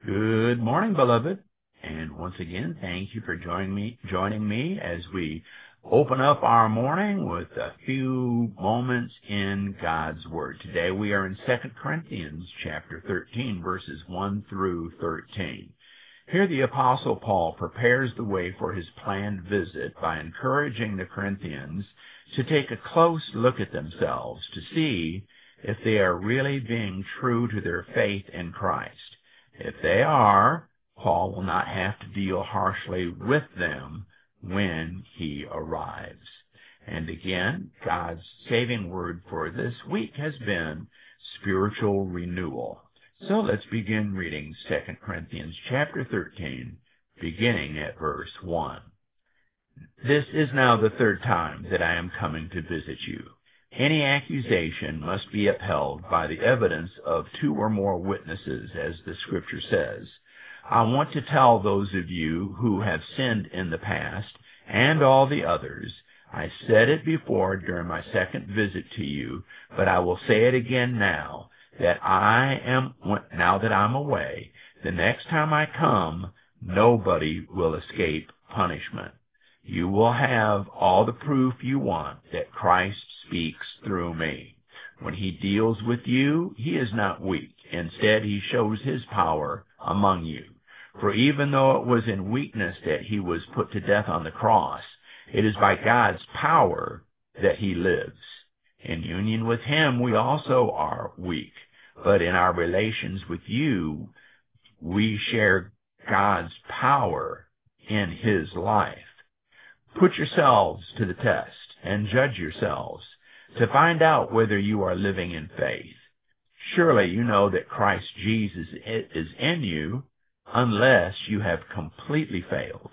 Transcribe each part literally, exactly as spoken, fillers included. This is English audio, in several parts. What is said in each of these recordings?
Good morning, beloved. And once again, thank you for joining me, joining me as we open up our morning with a few moments in God's Word. Today we are in Second Corinthians chapter thirteen, verses one through thirteen. Here the Apostle Paul prepares the way for his planned visit by encouraging the Corinthians to take a close look at themselves to see if they are really being true to their faith in Christ. If they are, Paul will not have to deal harshly with them when he arrives. And again, God's saving word for this week has been spiritual renewal. So let's begin reading Second Corinthians chapter thirteen, beginning at verse one. This is now the third time that I am coming to visit you. Any accusation must be upheld by the evidence of two or more witnesses, as the Scripture says. I want to tell those of you who have sinned in the past, and all the others, I said it before during my second visit to you, but I will say it again now, that I am, now that I'm away, the next time I come, nobody will escape punishment. You will have all the proof you want that Christ speaks through me. When he deals with you, he is not weak. Instead, he shows his power among you. For even though it was in weakness that he was put to death on the cross, it is by God's power that he lives. In union with him, we also are weak. But in our relations with you, we share God's power in his life. Put yourselves to the test and judge yourselves to find out whether you are living in faith. Surely you know that Christ Jesus is in you unless you have completely failed.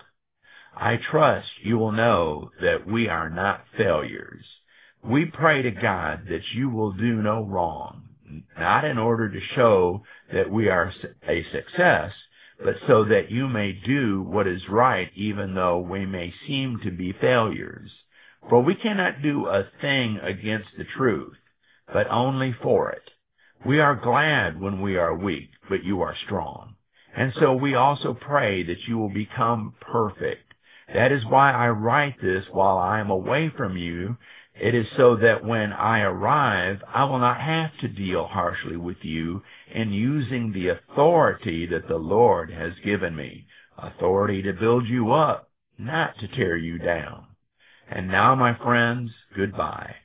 I trust you will know that we are not failures. We pray to God that you will do no wrong, not in order to show that we are a success, but so that you may do what is right even though we may seem to be failures. For we cannot do a thing against the truth, but only for it. We are glad when we are weak, but you are strong. And so we also pray that you will become perfect. That is why I write this while I am away from you. It is so that when I arrive, I will not have to deal harshly with you in using the authority that the Lord has given me, authority to build you up, not to tear you down. And now, my friends, goodbye.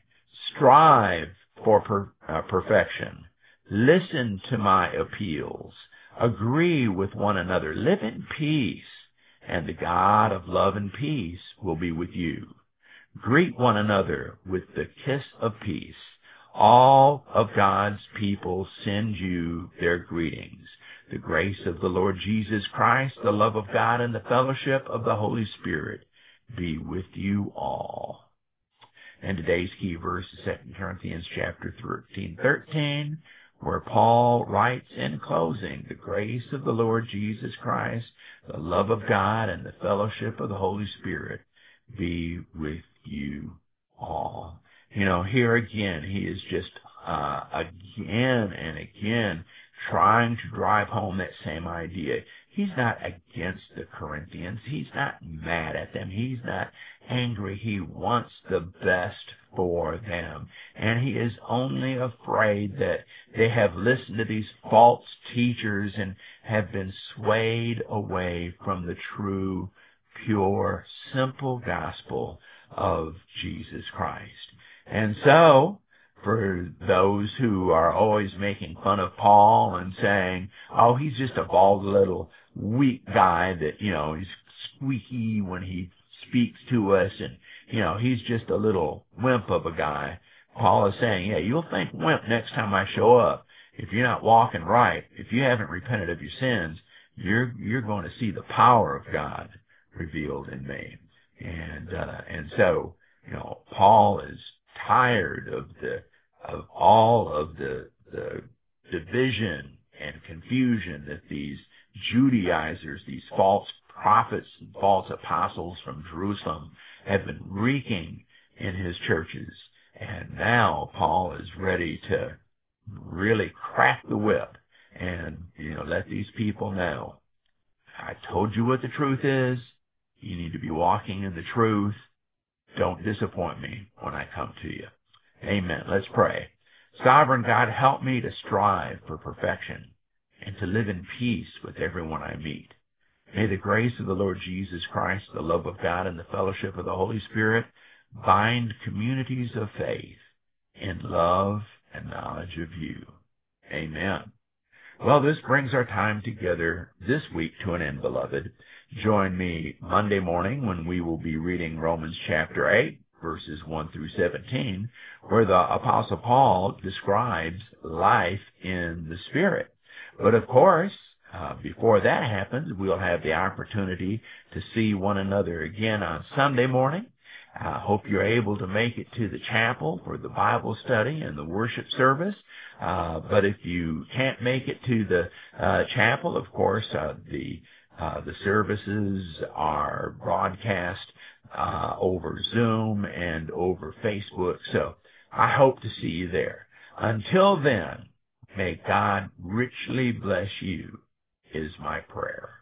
Strive for per, uh, perfection. Listen to my appeals. Agree with one another. Live in peace, and the God of love and peace will be with you. Greet one another with the kiss of peace. All of God's people send you their greetings. The grace of the Lord Jesus Christ, the love of God, and the fellowship of the Holy Spirit be with you all. And today's key verse is Second Corinthians chapter thirteen, thirteen, where Paul writes in closing, the grace of the Lord Jesus Christ, the love of God, and the fellowship of the Holy Spirit be with you all. You know, here again, he is just uh, again and again trying to drive home that same idea. He's not against the Corinthians. He's not mad at them. He's not angry. He wants the best for them. And he is only afraid that they have listened to these false teachers and have been swayed away from the true, pure, simple gospel of Jesus Christ. And so, for those who are always making fun of Paul and saying, oh, he's just a bald little weak guy that, you know, he's squeaky when he speaks to us and, you know, he's just a little wimp of a guy. Paul is saying, yeah, you'll think wimp next time I show up. If you're not walking right, if you haven't repented of your sins, you're, you're going to see the power of God revealed in me. And, uh, and so, you know, Paul is tired of the, of all of the, the division and confusion that these Judaizers, these false prophets and false apostles from Jerusalem have been wreaking in his churches. And now Paul is ready to really crack the whip and, you know, let these people know, I told you what the truth is. You need to be walking in the truth. Don't disappoint me when I come to you. Amen. Let's pray. Sovereign God, help me to strive for perfection and to live in peace with everyone I meet. May the grace of the Lord Jesus Christ, the love of God, and the fellowship of the Holy Spirit bind communities of faith in love and knowledge of you. Amen. Well, this brings our time together this week to an end, beloved. Join me Monday morning when we will be reading Romans chapter eight, verses one through seventeen, where the Apostle Paul describes life in the Spirit. But of course, uh, before that happens, we'll have the opportunity to see one another again on Sunday morning. I uh, hope you're able to make it to the chapel for the Bible study and the worship service. Uh, but if you can't make it to the uh, chapel, of course, uh, the uh, the services are broadcast uh, over Zoom and over Facebook. So I hope to see you there. Until then, may God richly bless you, is my prayer.